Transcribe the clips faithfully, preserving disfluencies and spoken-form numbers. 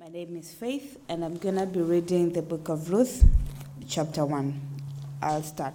My name is Faith, and I'm going to be reading the book of Ruth, chapter one. I'll start.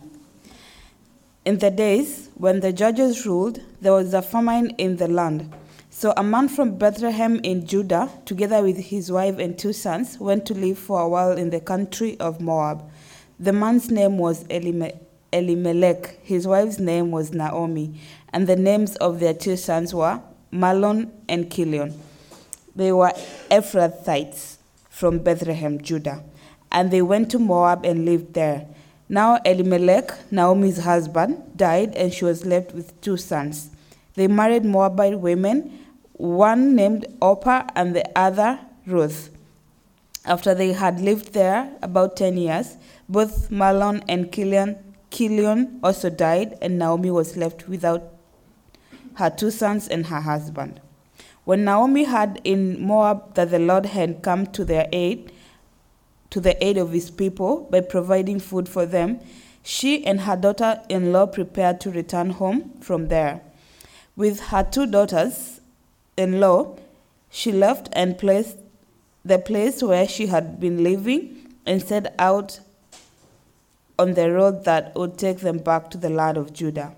In the days when the judges ruled, there was a famine in the land. So a man from Bethlehem in Judah, together with his wife and two sons, went to live for a while in the country of Moab. The man's name was Elime- Elimelech. His wife's name was Naomi, and the names of their two sons were Mahlon and Chilion. They were Ephrathites from Bethlehem, Judah, and they went to Moab and lived there. Now Elimelech, Naomi's husband, died, and she was left with two sons. They married Moabite women, one named Orpah and the other Ruth. After they had lived there about ten years, both Mahlon and Chilion, Chilion also died, and Naomi was left without her two sons and her husband. When Naomi heard in Moab that the Lord had come to their aid, to the aid of his people by providing food for them, she and her daughter-in-law prepared to return home from there. With her two daughters-in-law, she left and placed the place where she had been living and set out on the road that would take them back to the land of Judah.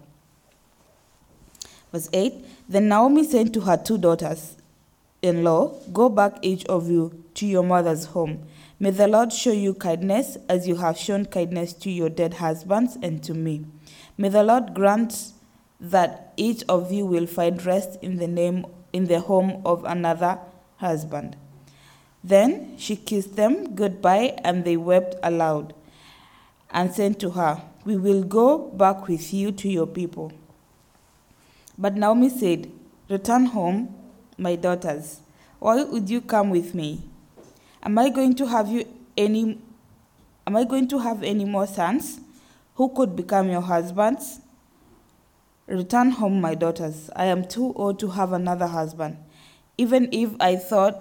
Verse eight, Then Naomi said to her two daughters-in-law, Go back, each of you, to your mother's home. May the Lord show you kindness as you have shown kindness to your dead husbands and to me. May the Lord grant that each of you will find rest in the name in the home of another husband. Then she kissed them goodbye, and they wept aloud and said to her, We will go back with you to your people. But Naomi said, Return home, my daughters. Why would you come with me? Am I going to have you any am I going to have any more sons who could become your husbands? Return home, my daughters. I am too old to have another husband. Even if I thought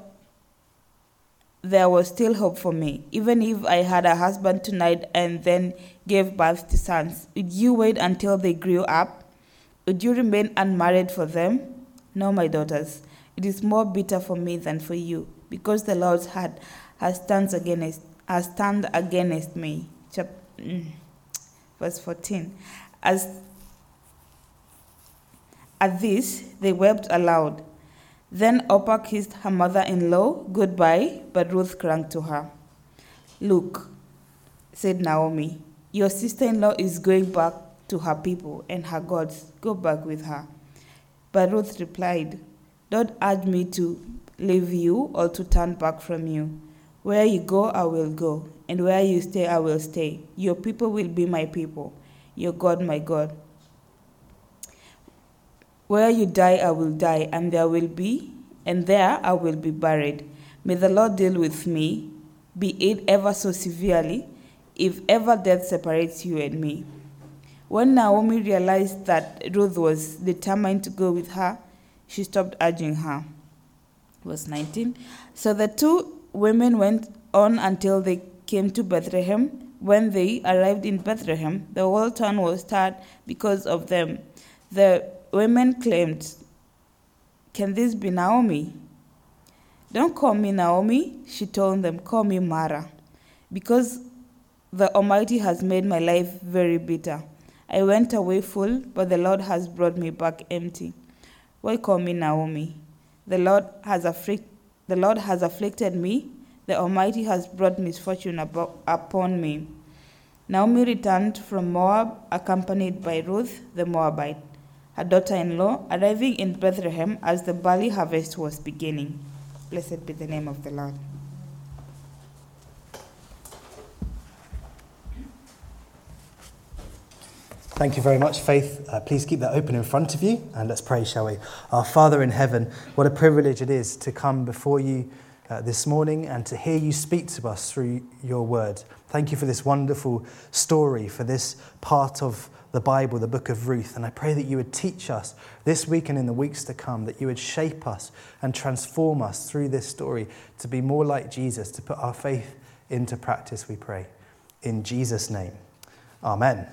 there was still hope for me, even if I had a husband tonight and then gave birth to sons, would you wait until they grew up? Would you remain unmarried for them? No, my daughters. It is more bitter for me than for you, because the Lord had, has, turned against, has turned against me. Chap- Verse fourteen. As At this, they wept aloud. Then Orpah kissed her mother-in-law goodbye, but Ruth clung to her. Look, said Naomi, your sister-in-law is going back to her people and her gods. Go back with her. But Ruth replied, Don't urge me to leave you or to turn back from you. Where you go, I will go, and where you stay, I will stay. Your people will be my people, your God, my God. Where you die, I will die, and there will be, and there I will be buried. May the Lord deal with me, be it ever so severely, if ever death separates you and me. When Naomi realized that Ruth was determined to go with her, she stopped urging her. Verse nineteen. So the two women went on until they came to Bethlehem. When they arrived in Bethlehem, the whole town was stirred because of them. The women claimed, Can this be Naomi? Don't call me Naomi, she told them. Call me Mara, because the Almighty has made my life very bitter. I went away full, but the Lord has brought me back empty. Why call me Naomi? The Lord has afflict, the Lord has afflicted me. The Almighty has brought misfortune abo- upon me. Naomi returned from Moab, accompanied by Ruth the Moabite, her daughter-in-law, arriving in Bethlehem as the barley harvest was beginning. Blessed be the name of the Lord. Thank you very much, Faith. Uh, please keep that open in front of you, and let's pray, shall we? Our Father in heaven, what a privilege it is to come before you uh, this morning and to hear you speak to us through your word. Thank you for this wonderful story, for this part of the Bible, the book of Ruth, and I pray that you would teach us this week and in the weeks to come, that you would shape us and transform us through this story to be more like Jesus, to put our faith into practice, we pray. In Jesus' name, amen.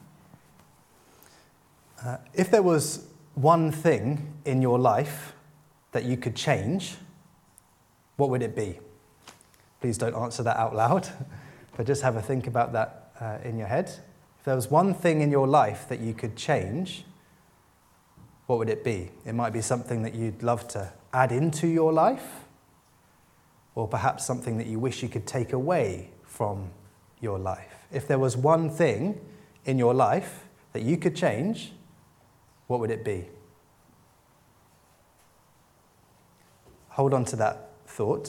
Uh, if there was one thing in your life that you could change, what would it be? Please don't answer that out loud, but just have a think about that uh, in your head. If there was one thing in your life that you could change, what would it be? It might be something that you'd love to add into your life, or perhaps something that you wish you could take away from your life. If there was one thing in your life that you could change, what would it be? Hold on to that thought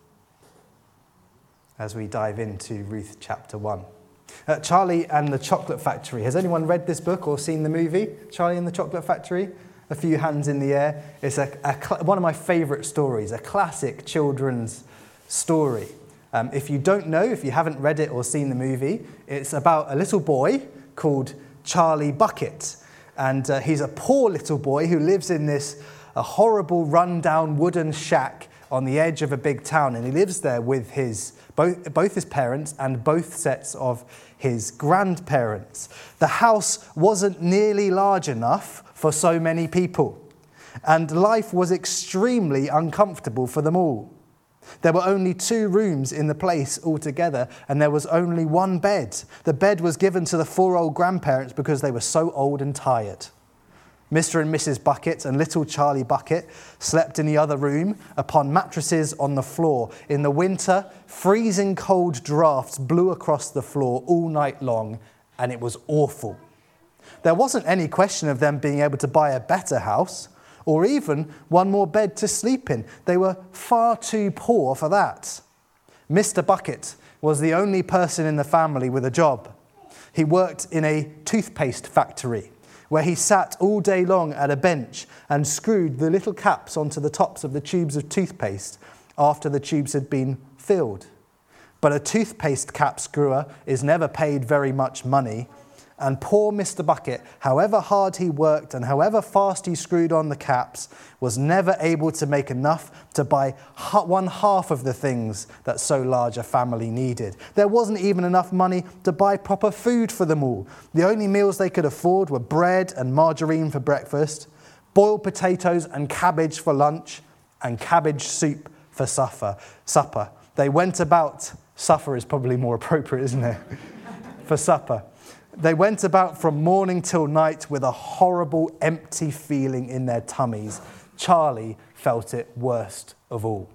as we dive into Ruth chapter one. Uh, Charlie and the Chocolate Factory. Has anyone read this book or seen the movie, Charlie and the Chocolate Factory? A few hands in the air. It's a, a cl- one of my favourite stories, a classic children's story. Um, if you don't know, if you haven't read it or seen the movie, it's about a little boy called Charlie Bucket. And uh, he's a poor little boy who lives in this a horrible run-down wooden shack on the edge of a big town. And he lives there with his both, both his parents and both sets of his grandparents. The house wasn't nearly large enough for so many people. And life was extremely uncomfortable for them all. There were only two rooms in the place altogether, and there was only one bed. The bed was given to the four old grandparents because they were so old and tired. Mister and Missus Bucket and little Charlie Bucket slept in the other room upon mattresses on the floor. In the winter, freezing cold drafts blew across the floor all night long, and it was awful. There wasn't any question of them being able to buy a better house, or even one more bed to sleep in. They were far too poor for that. Mister Bucket was the only person in the family with a job. He worked in a toothpaste factory, where he sat all day long at a bench and screwed the little caps onto the tops of the tubes of toothpaste after the tubes had been filled. But a toothpaste cap screwer is never paid very much money, and poor Mister Bucket, however hard he worked and however fast he screwed on the caps, was never able to make enough to buy one half of the things that so large a family needed. There wasn't even enough money to buy proper food for them all. The only meals they could afford were bread and margarine for breakfast, boiled potatoes and cabbage for lunch, and cabbage soup for supper. Supper. They went about, supper is probably more appropriate, isn't it? For supper. They went about from morning till night with a horrible, empty feeling in their tummies. Charlie felt it worst of all.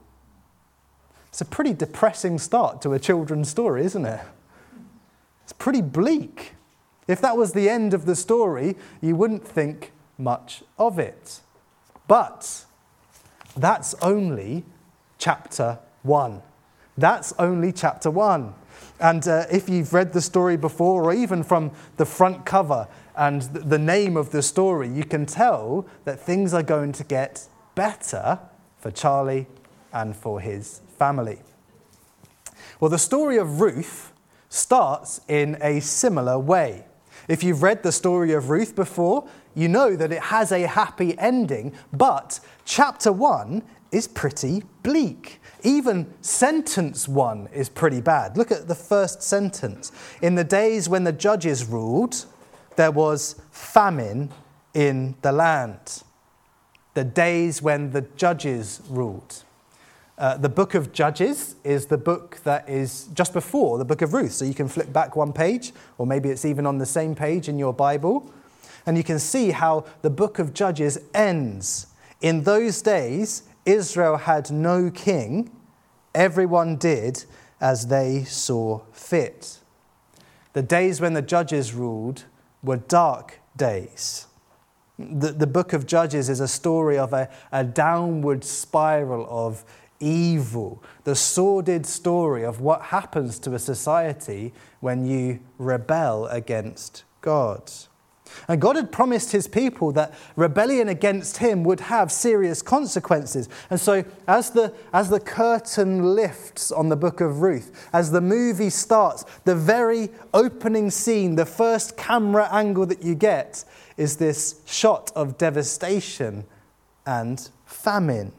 It's a pretty depressing start to a children's story, isn't it? It's pretty bleak. If that was the end of the story, you wouldn't think much of it. But that's only chapter one. That's only chapter one. And uh, if you've read the story before, or even from the front cover and th- the name of the story, you can tell that things are going to get better for Charlie and for his family. Well, the story of Ruth starts in a similar way. If you've read the story of Ruth before, you know that it has a happy ending, but chapter one is pretty bleak. Even sentence one is pretty bad. Look at the first sentence. In the days when the judges ruled, there was famine in the land. The days when the judges ruled. Uh, the book of Judges is the book that is just before the book of Ruth. So you can flip back one page, or maybe it's even on the same page in your Bible. And you can see how the book of Judges ends. In those days, Israel had no king. Everyone did as they saw fit. The days when the judges ruled were dark days. The, the book of Judges is a story of a, a downward spiral of evil, the sordid story of what happens to a society when you rebel against God. And God had promised his people that rebellion against him would have serious consequences. And so as the, as the curtain lifts on the book of Ruth, as the movie starts, the very opening scene, the first camera angle that you get is this shot of devastation and famine.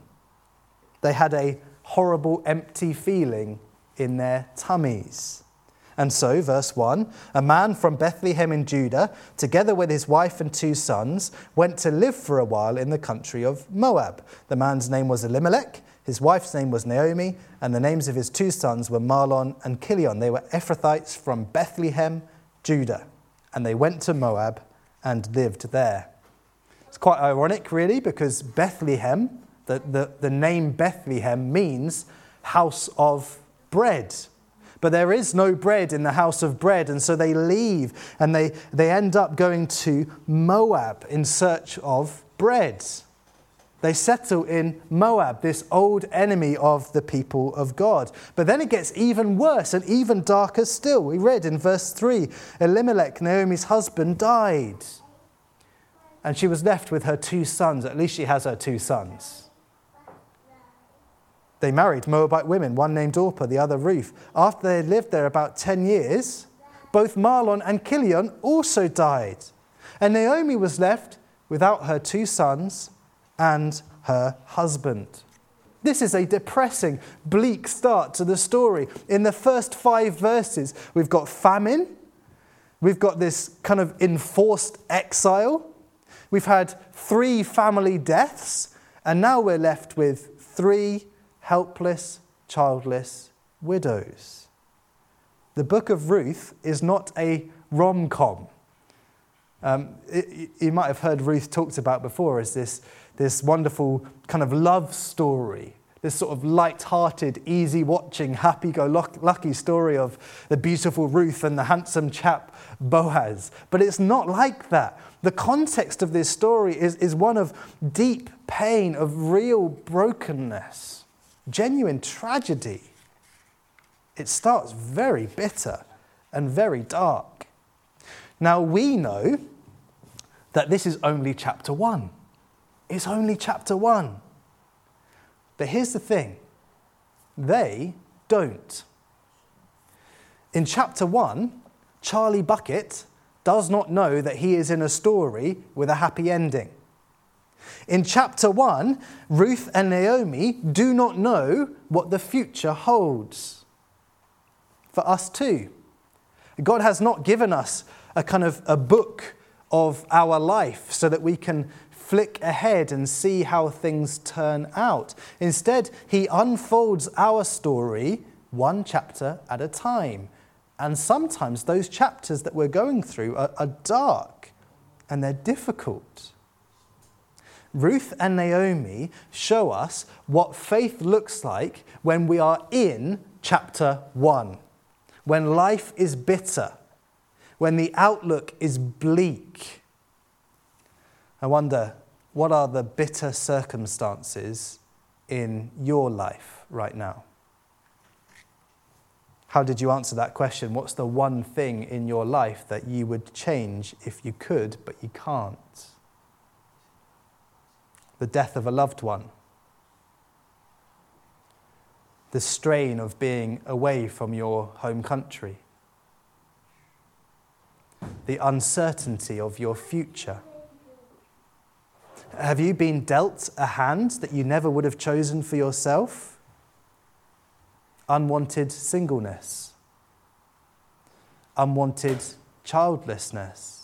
They had a horrible, empty feeling in their tummies. And so, verse one, a man from Bethlehem in Judah, together with his wife and two sons, went to live for a while in the country of Moab. The man's name was Elimelech. His wife's name was Naomi, and the names of his two sons were Mahlon and Chilion. They were Ephrathites from Bethlehem, Judah, and they went to Moab and lived there. It's quite ironic, really, because Bethlehem, the, the, the name Bethlehem means house of bread. But there is no bread in the house of bread, and so they leave, and they, they end up going to Moab in search of bread. They settle in Moab, this old enemy of the people of God. But then it gets even worse and even darker still. We read in verse three, Elimelech, Naomi's husband, died. And she was left with her two sons. At least she has her two sons. They married Moabite women, one named Orpah, the other Ruth. After they had lived there about ten years, both Mahlon and Chilion also died. And Naomi was left without her two sons and her husband. This is a depressing, bleak start to the story. In the first five verses, we've got famine. We've got this kind of enforced exile. We've had three family deaths. And now we're left with three helpless, childless widows. The book of Ruth is not a rom-com. Um, it, you might have heard Ruth talked about before as this, this wonderful kind of love story, this sort of light-hearted, easy-watching, happy-go-lucky story of the beautiful Ruth and the handsome chap Boaz. But it's not like that. The context of this story is, is one of deep pain, of real brokenness, genuine tragedy. It starts very bitter and very dark. Now, we know that this is only chapter one. It's only chapter one. But here's the thing. They don't. In chapter one, Charlie Bucket does not know that he is in a story with a happy ending. In chapter one, Ruth and Naomi do not know what the future holds. For us too. God has not given us a kind of a book of our life so that we can flick ahead and see how things turn out. Instead, he unfolds our story one chapter at a time. And sometimes those chapters that we're going through are, are dark and they're difficult. Ruth and Naomi show us what faith looks like when we are in chapter one, when life is bitter, when the outlook is bleak. I wonder, what are the bitter circumstances in your life right now? How did you answer that question? What's the one thing in your life that you would change if you could, but you can't? The death of a loved one. The strain of being away from your home country. The uncertainty of your future. Have you been dealt a hand that you never would have chosen for yourself? Unwanted singleness. Unwanted childlessness.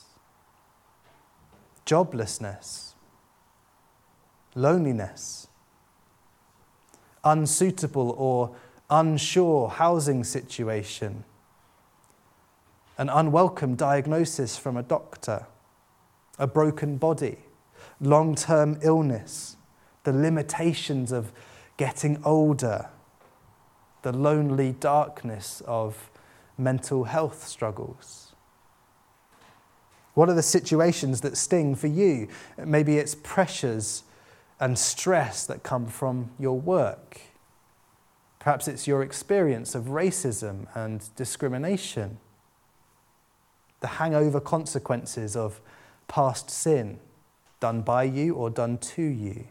Joblessness. Loneliness. Unsuitable or unsure housing situation. An unwelcome diagnosis from a doctor. A broken body. Long-term illness. The limitations of getting older. The lonely darkness of mental health struggles. What are the situations that sting for you? Maybe it's pressures and stress that come from your work. Perhaps it's your experience of racism and discrimination. The hangover consequences of past sin, done by you or done to you.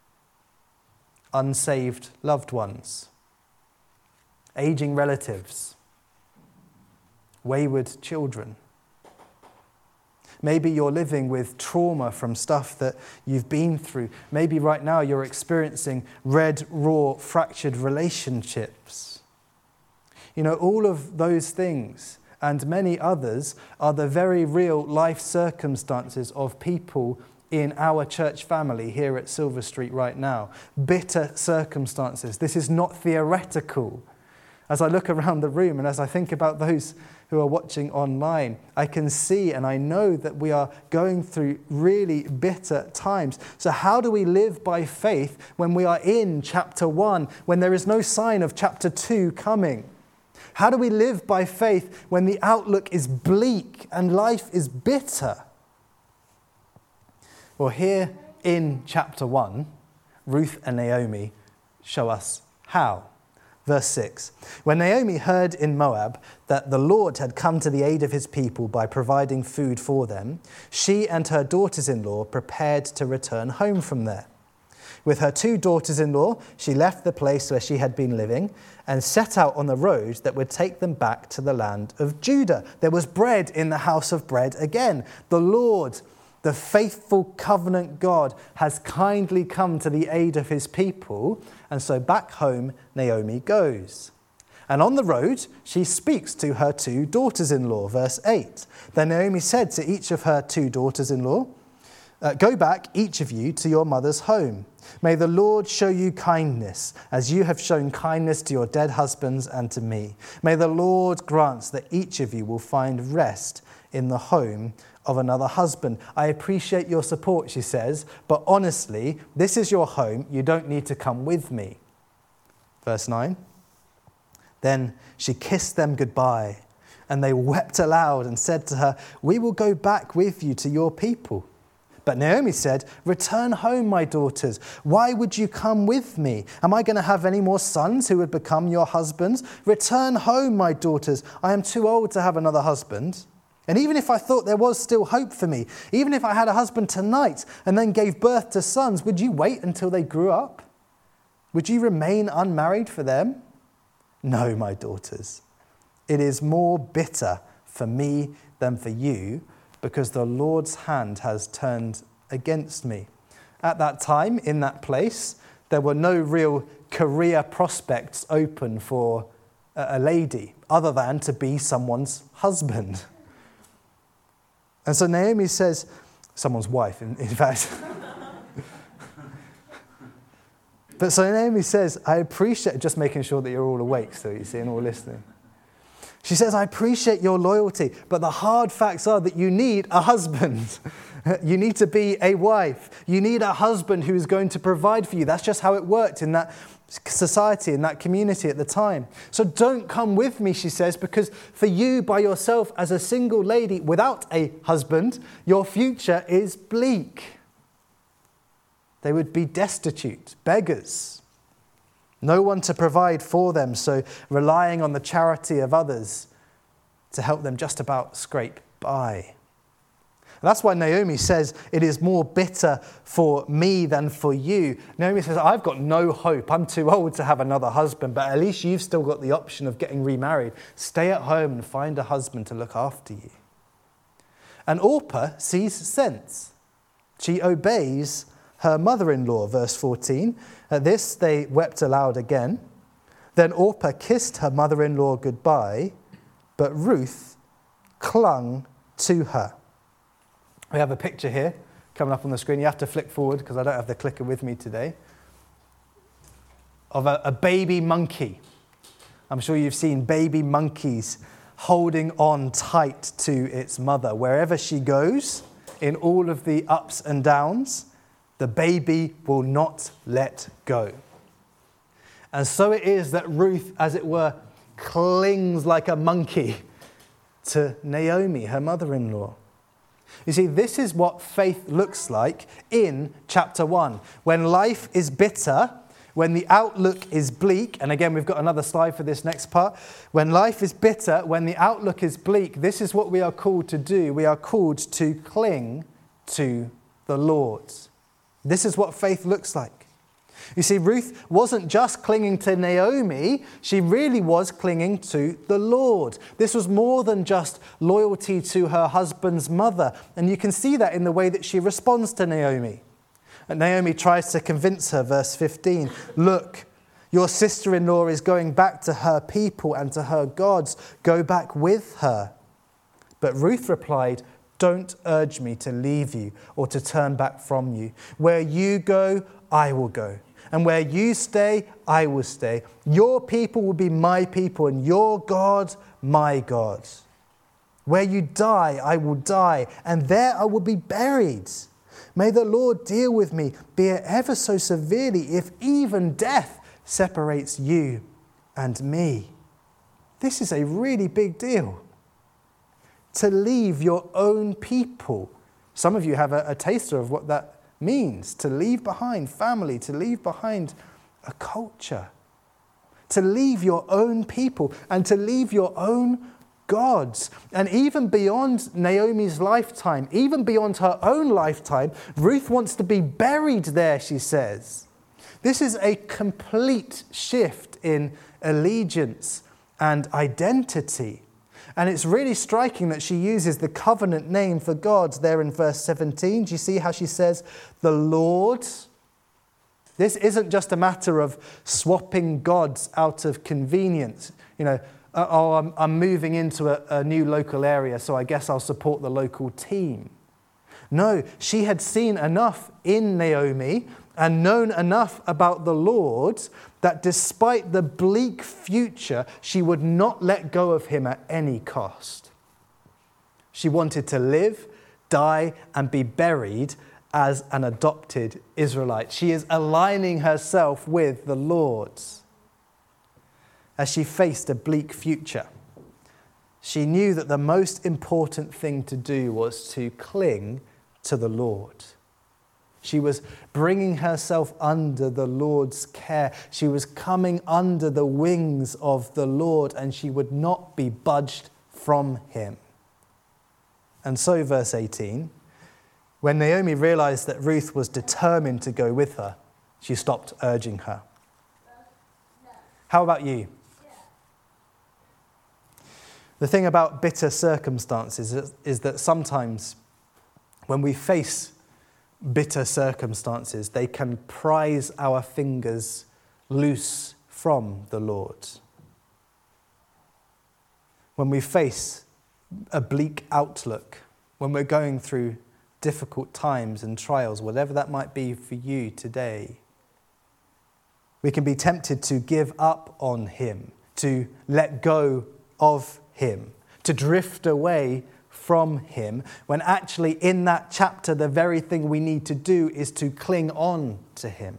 Unsaved loved ones. Aging relatives, wayward children. Maybe you're living with trauma from stuff that you've been through. Maybe right now you're experiencing red, raw, fractured relationships. You know, all of those things and many others are the very real life circumstances of people in our church family here at Silver Street right now. Bitter circumstances. This is not theoretical. As I look around the room and as I think about those who are watching online, I can see and I know that we are going through really bitter times. So how do we live by faith when we are in chapter one, when there is no sign of chapter two coming? How do we live by faith when the outlook is bleak and life is bitter? Well, here in chapter one, Ruth and Naomi show us how. Verse six, when Naomi heard in Moab that the Lord had come to the aid of his people by providing food for them, she and her daughters-in-law prepared to return home from there. With her two daughters-in-law, she left the place where she had been living and set out on the road that would take them back to the land of Judah. There was bread in the house of bread again. The Lord, the faithful covenant God, has kindly come to the aid of his people, and so back home Naomi goes. And on the road, she speaks to her two daughters-in-law, verse eight. Then Naomi said to each of her two daughters-in-law, uh, go back, each of you, to your mother's home. May the Lord show you kindness, as you have shown kindness to your dead husbands and to me. May the Lord grant that each of you will find rest in the home of another husband. I appreciate your support, she says, but honestly, this is your home. You don't need to come with me. Verse nine. Then she kissed them goodbye, and they wept aloud and said to her, we will go back with you to your people. But Naomi said, return home, my daughters. Why would you come with me? Am I going to have any more sons who would become your husbands? Return home, my daughters. I am too old to have another husband. And even if I thought there was still hope for me, even if I had a husband tonight and then gave birth to sons, would you wait until they grew up? Would you remain unmarried for them? No, my daughters. It is more bitter for me than for you, because the Lord's hand has turned against me. At that time, in that place, there were no real career prospects open for a lady other than to be someone's husband. And so Naomi says, someone's wife, in, in fact. But so Naomi says, I appreciate, just making sure that you're all awake still, you see, and all listening. She says, I appreciate your loyalty, but the hard facts are that you need a husband. You need to be a wife. You need a husband who is going to provide for you. That's just how it worked in that society, in that community at the time. So don't come with me, she says, because for you by yourself as a single lady without a husband, your future is bleak. They would be destitute, beggars. No one to provide for them, so relying on the charity of others to help them just about scrape by. And that's why Naomi says, it is more bitter for me than for you. Naomi says, I've got no hope. I'm too old to have another husband, but at least you've still got the option of getting remarried. Stay at home and find a husband to look after you. And Orpah sees sense. She obeys her mother-in-law, verse fourteen. At this, they wept aloud again. Then Orpah kissed her mother-in-law goodbye, but Ruth clung to her. We have a picture here coming up on the screen. You have to flick forward because I don't have the clicker with me today. Of a, a baby monkey. I'm sure you've seen baby monkeys holding on tight to its mother. Wherever she goes, in all of the ups and downs, the baby will not let go. And so it is that Ruth, as it were, clings like a monkey to Naomi, her mother-in-law. You see, this is what faith looks like in chapter one. When life is bitter, when the outlook is bleak, and again, we've got another slide for this next part. When life is bitter, when the outlook is bleak, this is what we are called to do. We are called to cling to the Lord. This is what faith looks like. You see, Ruth wasn't just clinging to Naomi, she really was clinging to the Lord. This was more than just loyalty to her husband's mother, and you can see that in the way that she responds to Naomi. And Naomi tries to convince her, verse fifteen, look, your sister-in-law is going back to her people and to her gods. Go back with her. But Ruth replied, Don't urge me to leave you or to turn back from you. Where you go, I will go. And where you stay, I will stay. Your people will be my people, and your God, my God. Where you die, I will die, and there I will be buried. May the Lord deal with me, be it ever so severely, if even death separates you and me. This is a really big deal. To leave your own people. Some of you have a, a taster of what that means. To leave behind family, to leave behind a culture. To leave your own people and to leave your own gods. And even beyond Naomi's lifetime, even beyond her own lifetime, Ruth wants to be buried there, she says. This is a complete shift in allegiance and identity. And it's really striking that she uses the covenant name for God there in verse seventeen. Do you see how she says, the Lord? This isn't just a matter of swapping gods out of convenience. You know, oh, I'm, I'm moving into a, a new local area, so I guess I'll support the local team. No, she had seen enough in Naomi and known enough about the Lord that despite the bleak future, she would not let go of him at any cost. She wanted to live, die, and be buried as an adopted Israelite. She is aligning herself with the Lord. As she faced a bleak future, she knew that the most important thing to do was to cling to the Lord. She was bringing herself under the Lord's care. She was coming under the wings of the Lord, and she would not be budged from him. And so, verse eighteen, when Naomi realized that Ruth was determined to go with her, she stopped urging her. How about you? The thing about bitter circumstances is, is that sometimes when we face bitter circumstances, they can prise our fingers loose from the Lord. When we face a bleak outlook, when we're going through difficult times and trials, whatever that might be for you today, we can be tempted to give up on him, to let go of him, to drift away from him, when actually in that chapter the very thing we need to do is to cling on to him.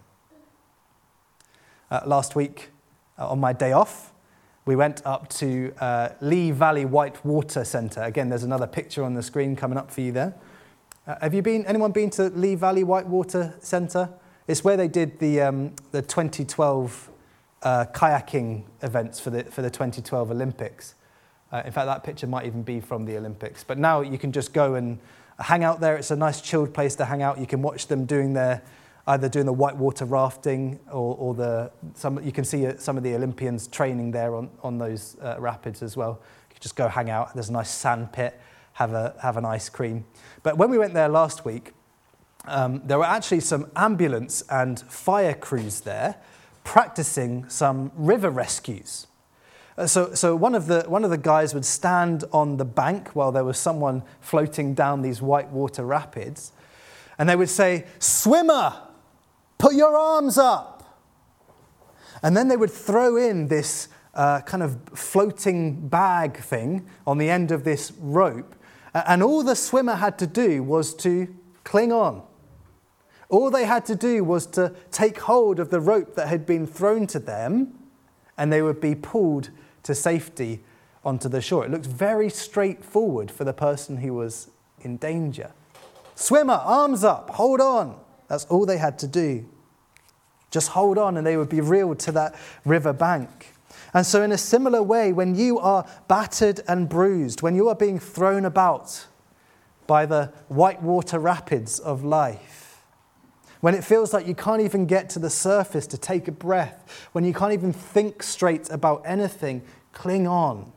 Uh, last week, uh, on my day off, we went up to uh, Lee Valley Whitewater Centre. Again, there's another picture on the screen coming up for you there. Uh, have you been? Anyone been to Lee Valley Whitewater Centre? It's where they did the um, the twenty twelve uh, kayaking events for the for the twenty twelve Olympics. Uh, in fact, that picture might even be from the Olympics. But now you can just go and hang out there. It's a nice chilled place to hang out. You can watch them doing their, either doing the whitewater rafting or, or the some. You can see some of the Olympians training there on, on those uh, rapids as well. You can just go hang out. There's a nice sand pit, have a have an ice cream. But when we went there last week, um, there were actually some ambulance and fire crews there practicing some river rescues. So, so one of the one of the guys would stand on the bank while there was someone floating down these whitewater rapids, and they would say, "Swimmer, put your arms up." And then they would throw in this uh, kind of floating bag thing on the end of this rope, and all the swimmer had to do was to cling on. All they had to do was to take hold of the rope that had been thrown to them, and they would be pulled to safety onto the shore. It looked very straightforward for the person who was in danger. Swimmer, arms up, hold on. That's all they had to do. Just hold on and they would be reeled to that river bank. And so in a similar way, when you are battered and bruised, when you are being thrown about by the whitewater rapids of life, when it feels like you can't even get to the surface to take a breath, when you can't even think straight about anything, cling on.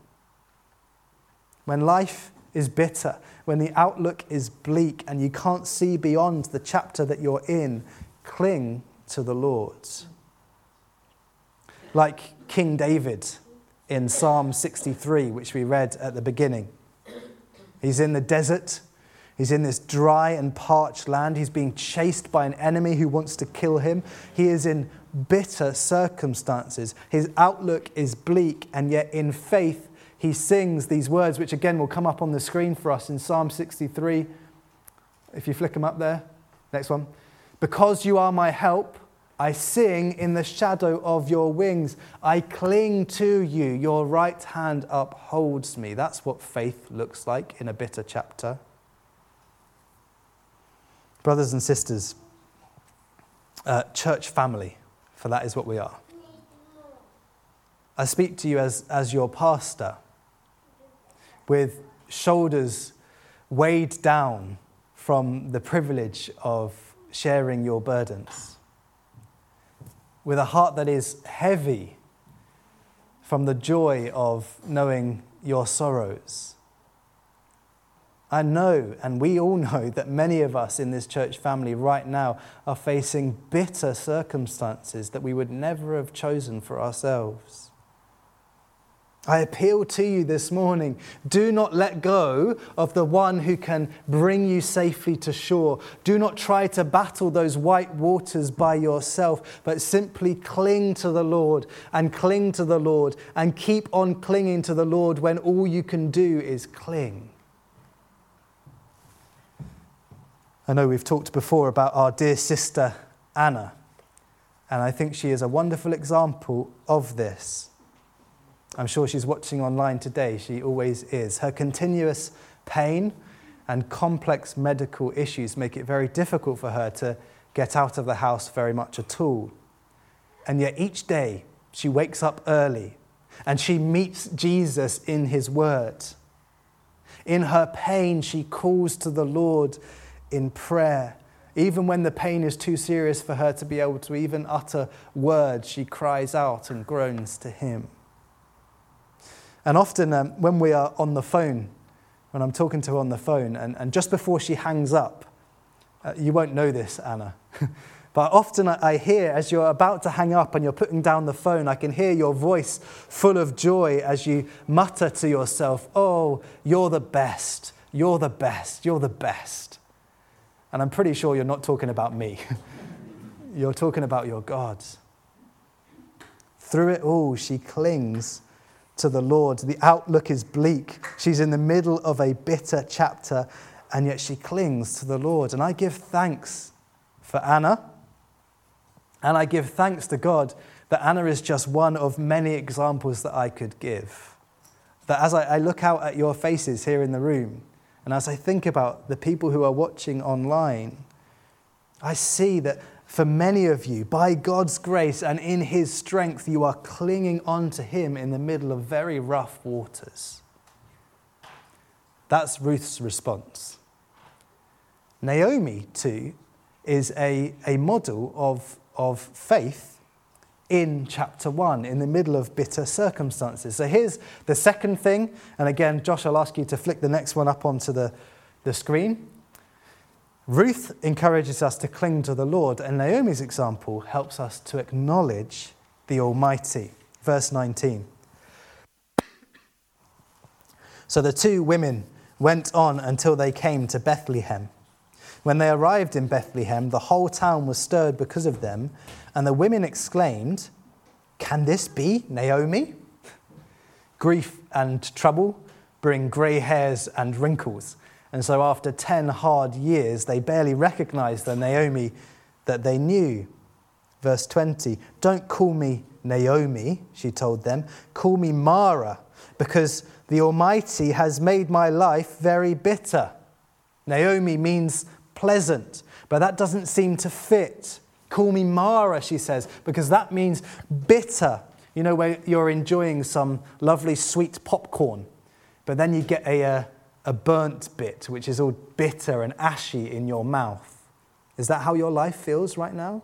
When life is bitter, when the outlook is bleak and you can't see beyond the chapter that you're in, cling to the Lord. Like King David in Psalm sixty-three, which we read at the beginning. He's in the desert. He's in this dry and parched land. He's being chased by an enemy who wants to kill him. He is in bitter circumstances. His outlook is bleak, and yet in faith he sings these words, which again will come up on the screen for us in Psalm sixty-three. If you flick them up there. Next one. Because you are my help, I sing in the shadow of your wings. I cling to you. Your right hand upholds me. That's what faith looks like in a bitter chapter. Brothers and sisters, uh, church family, for that is what we are. I speak to you as, as your pastor, with shoulders weighed down from the privilege of sharing your burdens, with a heart that is heavy from the joy of knowing your sorrows. I know, and we all know, that many of us in this church family right now are facing bitter circumstances that we would never have chosen for ourselves. I appeal to you this morning, do not let go of the one who can bring you safely to shore. Do not try to battle those white waters by yourself, but simply cling to the Lord and cling to the Lord and keep on clinging to the Lord when all you can do is cling. I know we've talked before about our dear sister Anna, and I think she is a wonderful example of this. I'm sure she's watching online today. She always is. Her continuous pain and complex medical issues make it very difficult for her to get out of the house very much at all. And yet each day she wakes up early and she meets Jesus in his word. In her pain, she calls to the Lord in prayer. Even when the pain is too serious for her to be able to even utter words, she cries out and groans to him. And often um, when we are on the phone, when I'm talking to her on the phone, and, and just before she hangs up, uh, you won't know this, Anna, but often I, I hear, as you're about to hang up and you're putting down the phone, I can hear your voice full of joy as you mutter to yourself, "Oh, you're the best, you're the best, you're the best." And I'm pretty sure you're not talking about me. You're talking about your God. Through it all, she clings to the Lord. The outlook is bleak. She's in the middle of a bitter chapter, and yet she clings to the Lord. And I give thanks for Anna, and I give thanks to God that Anna is just one of many examples that I could give. That as I, I look out at your faces here in the room, and as I think about the people who are watching online, I see that for many of you, by God's grace and in his strength, you are clinging on to him in the middle of very rough waters. That's Ruth's response. Naomi, too, is a, a model of, of faith in chapter one, in the middle of bitter circumstances. So here's the second thing. And again, Josh, I'll ask you to flick the next one up onto the, the screen. Ruth encourages us to cling to the Lord, and Naomi's example helps us to acknowledge the Almighty. Verse nineteen. So the two women went on until they came to Bethlehem. When they arrived in Bethlehem, the whole town was stirred because of them, and the women exclaimed, "Can this be Naomi?" Grief and trouble bring grey hairs and wrinkles. And so after ten hard years, they barely recognized the Naomi that they knew. Verse twenty, "Don't call me Naomi," she told them. "Call me Mara, because the Almighty has made my life very bitter." Naomi means pleasant, but that doesn't seem to fit. "Call me Mara," she says, because that means bitter. You know, where you're enjoying some lovely sweet popcorn, but then you get a... Uh, a burnt bit, which is all bitter and ashy in your mouth. Is that how your life feels right now?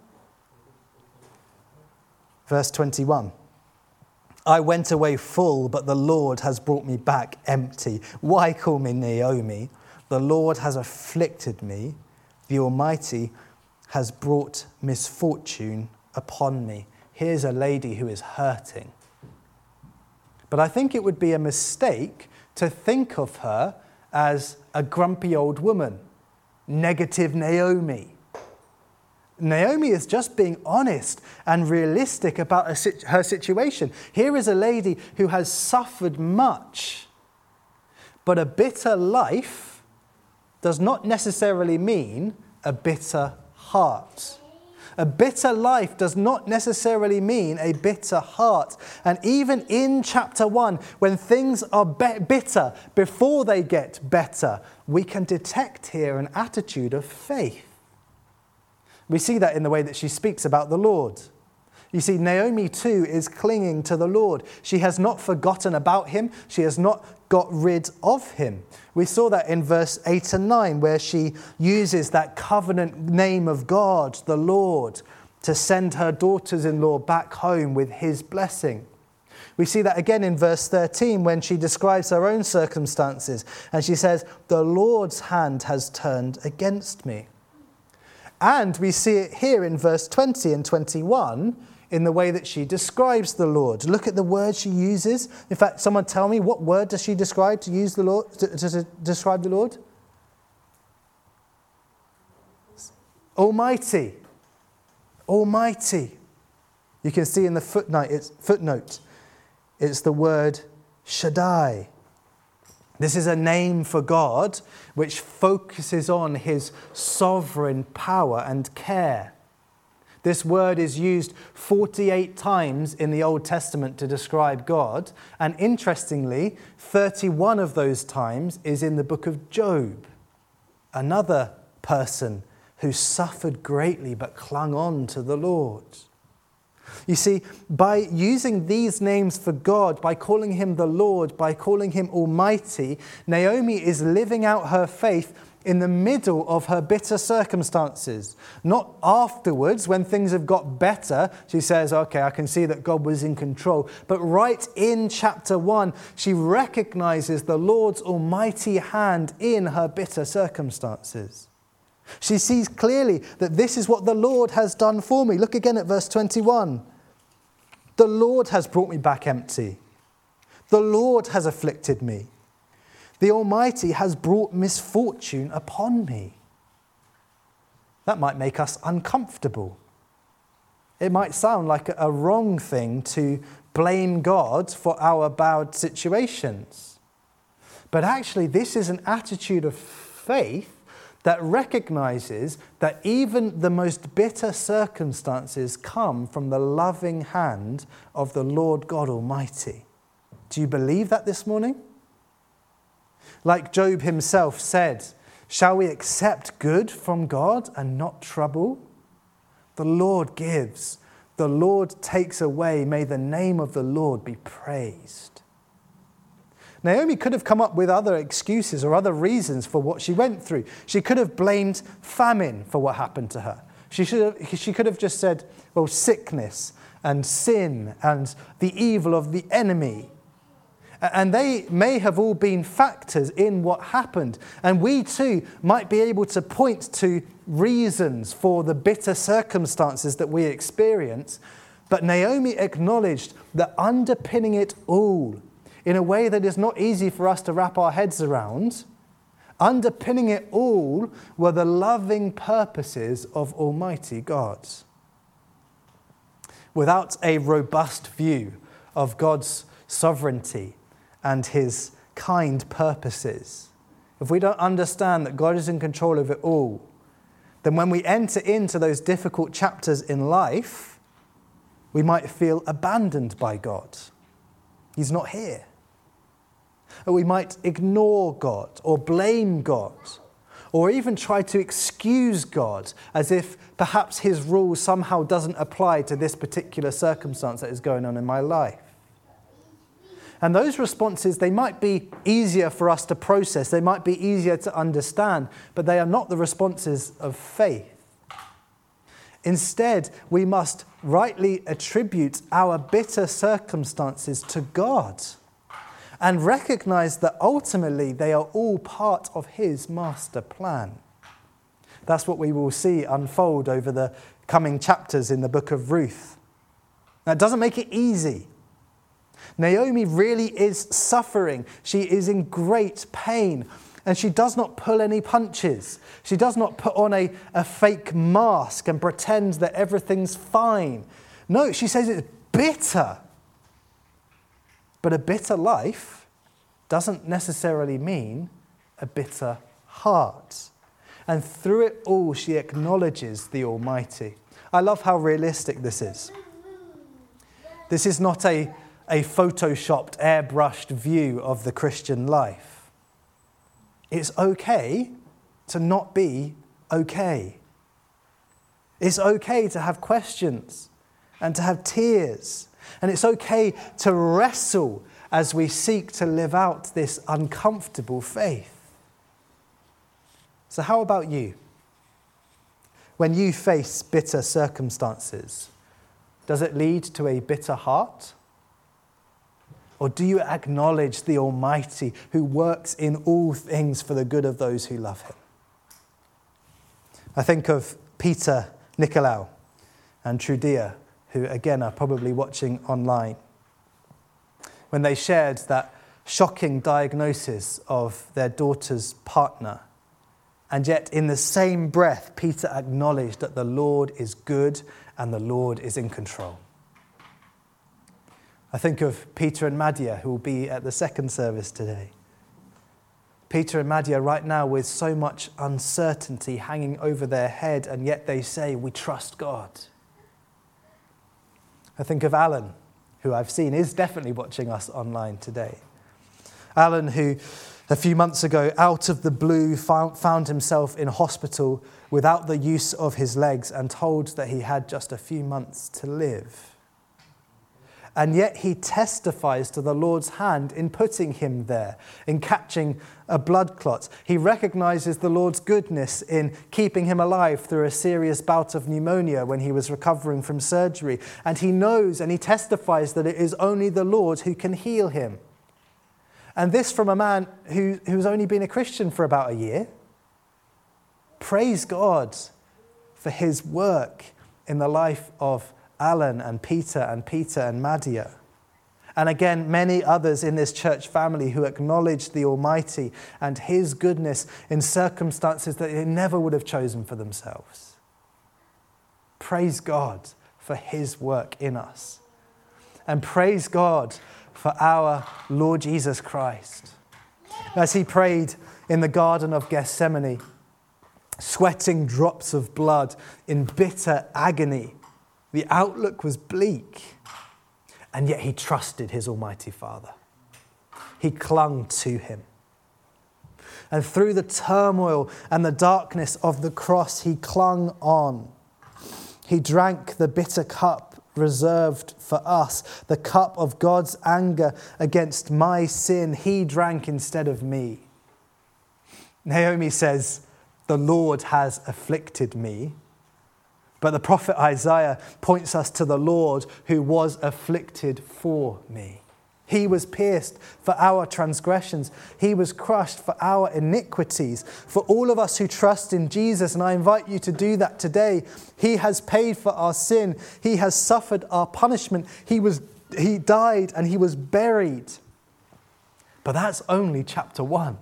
Verse twenty-one. "I went away full, but the Lord has brought me back empty. Why call me Naomi? The Lord has afflicted me. The Almighty has brought misfortune upon me." Here's a lady who is hurting. But I think it would be a mistake to think of her as a grumpy old woman, negative Naomi. Naomi is just being honest and realistic about her situation. Here is a lady who has suffered much, but a bitter life does not necessarily mean a bitter heart. A bitter life does not necessarily mean a bitter heart. And even in chapter one, when things are be- bitter before they get better, we can detect here an attitude of faith. We see that in the way that she speaks about the Lord. You see, Naomi too is clinging to the Lord. She has not forgotten about him. She has not got rid of him. We saw that in verse eight and nine, where she uses that covenant name of God, the Lord, to send her daughters-in-law back home with his blessing. We see that again in verse thirteen, when she describes her own circumstances. And she says, "The Lord's hand has turned against me." And we see it here in verse twenty and twenty-one in the way that she describes the Lord. Look at the word she uses. In fact, someone tell me, what word does she describe to use the Lord to, to, to describe the Lord? Almighty. Almighty. You can see in the footnote, it's footnote, it's the word Shaddai. This is a name for God which focuses on his sovereign power and care. This word is used forty-eight times in the Old Testament to describe God, and interestingly, thirty-one of those times is in the book of Job, another person who suffered greatly but clung on to the Lord. You see, by using these names for God, by calling him the Lord, by calling him Almighty, Naomi is living out her faith in the middle of her bitter circumstances. Not afterwards, when things have got better, she says, okay, I can see that God was in control. But right in chapter one, she recognizes the Lord's almighty hand in her bitter circumstances. She sees clearly that this is what the Lord has done for me. Look again at verse twenty-one. The Lord has brought me back empty. The Lord has afflicted me. The Almighty has brought misfortune upon me. That might make us uncomfortable. It might sound like a wrong thing to blame God for our bad situations. But actually, this is an attitude of faith that recognizes that even the most bitter circumstances come from the loving hand of the Lord God Almighty. Do you believe that this morning? Like Job himself said, shall we accept good from God and not trouble? The Lord gives, the Lord takes away. May the name of the Lord be praised. Naomi could have come up with other excuses or other reasons for what she went through. She could have blamed famine for what happened to her. She should have, she could have just said, well, sickness and sin and the evil of the enemy. And they may have all been factors in what happened. And we too might be able to point to reasons for the bitter circumstances that we experience. But Naomi acknowledged that underpinning it all, in a way that is not easy for us to wrap our heads around, underpinning it all were the loving purposes of Almighty God. Without a robust view of God's sovereignty and his kind purposes, if we don't understand that God is in control of it all, then when we enter into those difficult chapters in life, we might feel abandoned by God. He's not here. Or we might ignore God or blame God or even try to excuse God as if perhaps his rule somehow doesn't apply to this particular circumstance that is going on in my life. And those responses, they might be easier for us to process, they might be easier to understand, but they are not the responses of faith. Instead, we must rightly attribute our bitter circumstances to God and recognize that ultimately they are all part of his master plan. That's what we will see unfold over the coming chapters in the book of Ruth. Now, it doesn't make it easy. Naomi really is suffering. She is in great pain. And she does not pull any punches. She does not put on a, a fake mask and pretend that everything's fine. No, she says it's bitter. But a bitter life doesn't necessarily mean a bitter heart. And through it all, she acknowledges the Almighty. I love how realistic this is. This is not a, a photoshopped, airbrushed view of the Christian life. It's okay to not be okay. It's okay to have questions and to have tears. And it's okay to wrestle as we seek to live out this uncomfortable faith. So how about you? When you face bitter circumstances, does it lead to a bitter heart? Or do you acknowledge the Almighty who works in all things for the good of those who love him? I think of Peter Nicolau and Trudia, who again are probably watching online, when they shared that shocking diagnosis of their daughter's partner. And yet in the same breath, Peter acknowledged that the Lord is good and the Lord is in control. I think of Peter and Madia, who will be at the second service today. Peter and Madia right now with so much uncertainty hanging over their head, and yet they say, we trust God. I think of Alan, who I've seen is definitely watching us online today. Alan, who a few months ago, out of the blue, found, found himself in hospital without the use of his legs and told that he had just a few months to live. And yet he testifies to the Lord's hand in putting him there, in catching a blood clot. He recognizes the Lord's goodness in keeping him alive through a serious bout of pneumonia when he was recovering from surgery. And he knows and he testifies that it is only the Lord who can heal him. And this from a man who, who's only been a Christian for about a year. Praise God for his work in the life of Alan and Peter and Peter and Madia. And again, many others in this church family who acknowledge the Almighty and his goodness in circumstances that they never would have chosen for themselves. Praise God for his work in us. And praise God for our Lord Jesus Christ. As he prayed in the Garden of Gethsemane, sweating drops of blood in bitter agony, the outlook was bleak, and yet he trusted his Almighty Father. He clung to him. And through the turmoil and the darkness of the cross, he clung on. He drank the bitter cup reserved for us, the cup of God's anger against my sin. He drank instead of me. Naomi says, the Lord has afflicted me. But the prophet Isaiah points us to the Lord who was afflicted for me. He was pierced for our transgressions. He was crushed for our iniquities. For all of us who trust in Jesus, and I invite you to do that today, he has paid for our sin. He has suffered our punishment. He was, he died and he was buried. But that's only chapter one.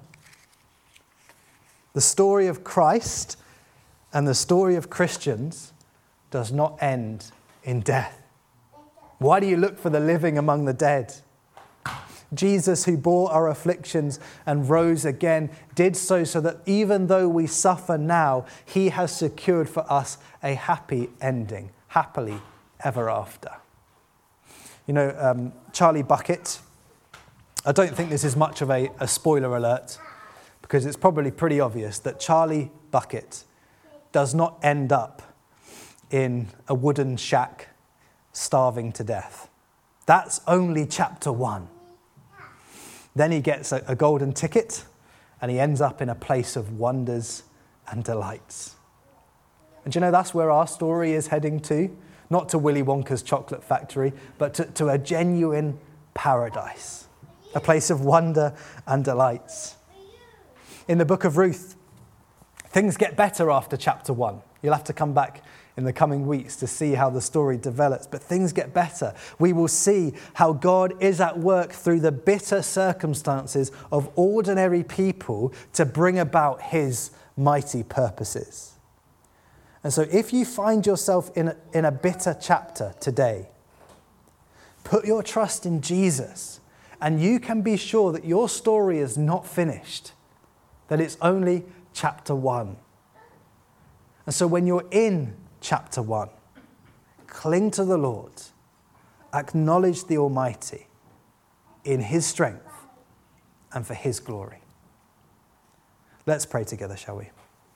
The story of Christ and the story of Christians does not end in death. Why do you look for the living among the dead? Jesus, who bore our afflictions and rose again, did so so that even though we suffer now, he has secured for us a happy ending, happily ever after. You know, um, Charlie Bucket, I don't think this is much of a, a spoiler alert, because it's probably pretty obvious that Charlie Bucket does not end up in a wooden shack starving to death. That's only chapter one. Then he gets a, a golden ticket and he ends up in a place of wonders and delights. And do you know that's where our story is heading to? Not to Willy Wonka's chocolate factory, but to, to a genuine paradise. A place of wonder and delights. In the book of Ruth, things get better after chapter one. You'll have to come back in the coming weeks to see how the story develops, but things get better. We will see how God is at work through the bitter circumstances of ordinary people to bring about his mighty purposes. And so if you find yourself in a, in a bitter chapter today, put your trust in Jesus, and you can be sure that your story is not finished, that it's only chapter one. And so when you're in chapter one, cling to the Lord, acknowledge the Almighty in his strength and for his glory. Let's pray together, shall we?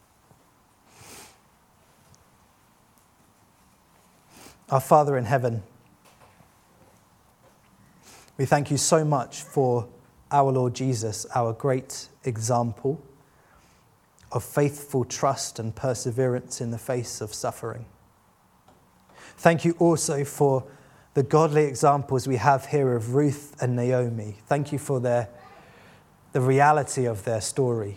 Our Father in heaven, we thank you so much for our Lord Jesus, our great example of faithful trust and perseverance in the face of suffering. Thank you also for the godly examples we have here of Ruth and Naomi. Thank you for their, the reality of their story.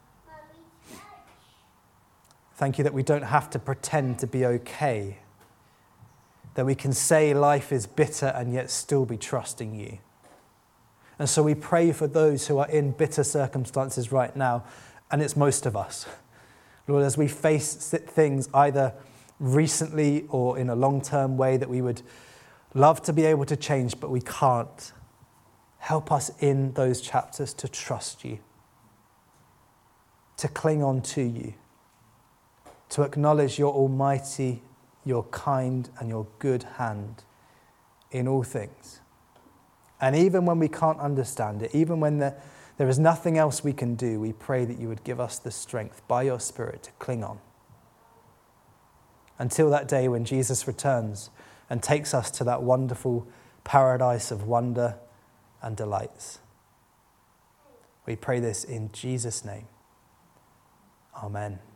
Thank you that we don't have to pretend to be okay, that we can say life is bitter and yet still be trusting you. And so we pray for those who are in bitter circumstances right now, and it's most of us. Lord, as we face things either recently or in a long-term way that we would love to be able to change, but we can't, help us in those chapters to trust you, to cling on to you, to acknowledge your almighty, your kind and your good hand in all things. And even when we can't understand it, even when there, there is nothing else we can do, we pray that you would give us the strength by your Spirit to cling on. Until that day when Jesus returns and takes us to that wonderful paradise of wonder and delights. We pray this in Jesus' name. Amen.